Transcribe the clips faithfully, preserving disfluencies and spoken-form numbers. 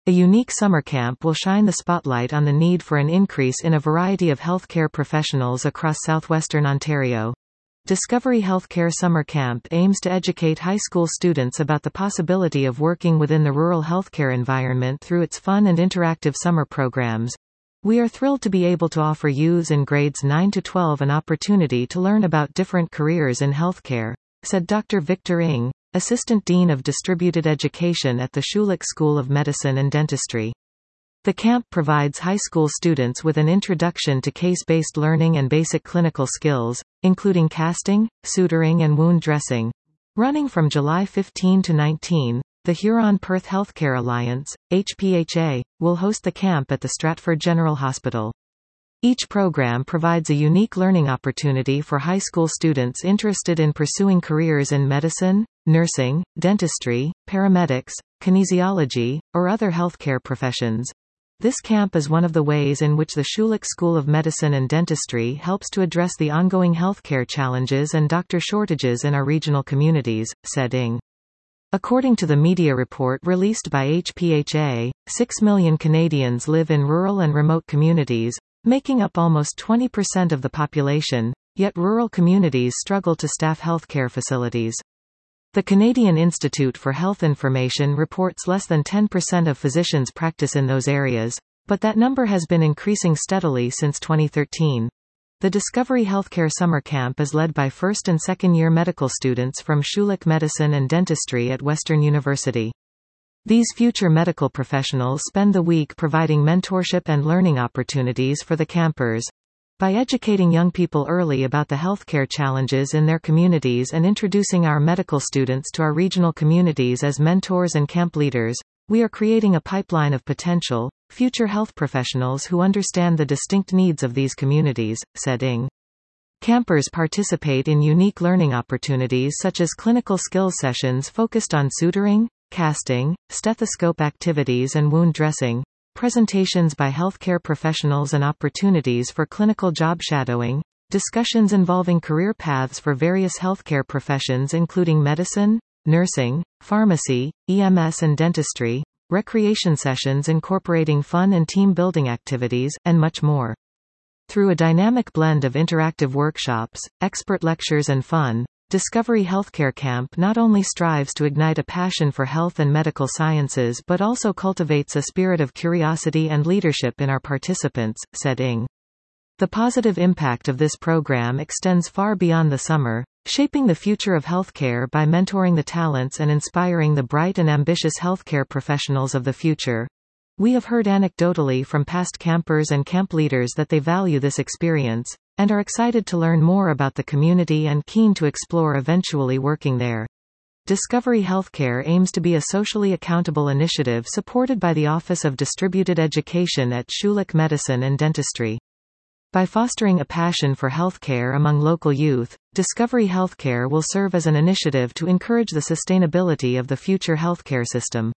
A unique summer camp will shine the spotlight on the need for an increase in a variety of healthcare professionals across southwestern Ontario. Discovery Healthcare Summer Camp aims to educate high school students about the possibility of working within the rural healthcare environment through its fun and interactive summer programs. We are thrilled to be able to offer youths in grades nine to twelve an opportunity to learn about different careers in healthcare, said Doctor Victor Ng, Assistant Dean of Distributed Education at the Schulich School of Medicine and Dentistry. The camp provides high school students with an introduction to case-based learning and basic clinical skills, including casting, suturing and wound dressing. Running from July fifteenth to nineteenth, the Huron-Perth Healthcare Alliance, H P H A, will host the camp at the Stratford General Hospital. Each program provides a unique learning opportunity for high school students interested in pursuing careers in medicine, nursing, dentistry, paramedics, kinesiology, or other healthcare professions. This camp is one of the ways in which the Schulich School of Medicine and Dentistry helps to address the ongoing healthcare challenges and doctor shortages in our regional communities, said Ng. According to the media report released by H P H A, six million Canadians live in rural and remote communities, making up almost twenty percent of the population, yet rural communities struggle to staff healthcare facilities. The Canadian Institute for Health Information reports less than ten percent of physicians practice in those areas, but that number has been increasing steadily since twenty thirteen. The Discovery Healthcare Summer Camp is led by first and second year medical students from Schulich Medicine and Dentistry at Western University. These future medical professionals spend the week providing mentorship and learning opportunities for the campers. By educating young people early about the healthcare challenges in their communities and introducing our medical students to our regional communities as mentors and camp leaders, we are creating a pipeline of potential, future health professionals who understand the distinct needs of these communities, said Ng. Campers participate in unique learning opportunities such as clinical skills sessions focused on suturing, casting, stethoscope activities and wound dressing, presentations by healthcare professionals and opportunities for clinical job shadowing, discussions involving career paths for various healthcare professions including medicine, nursing, pharmacy, E M S and dentistry, recreation sessions incorporating fun and team-building activities, and much more. Through a dynamic blend of interactive workshops, expert lectures and fun, Discovery Healthcare Camp not only strives to ignite a passion for health and medical sciences but also cultivates a spirit of curiosity and leadership in our participants, said Ng. The positive impact of this program extends far beyond the summer, shaping the future of healthcare by mentoring the talents and inspiring the bright and ambitious healthcare professionals of the future. We have heard anecdotally from past campers and camp leaders that they value this experience, and are excited to learn more about the community and keen to explore eventually working there. Discovery Healthcare aims to be a socially accountable initiative supported by the Office of Distributed Education at Schulich Medicine and Dentistry. By fostering a passion for healthcare among local youth, Discovery Healthcare will serve as an initiative to encourage the sustainability of the future healthcare system.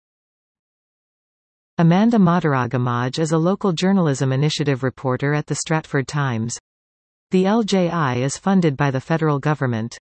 Amanda Madaragamaj is a local journalism initiative reporter at the Stratford Times. The L J I is funded by the federal government.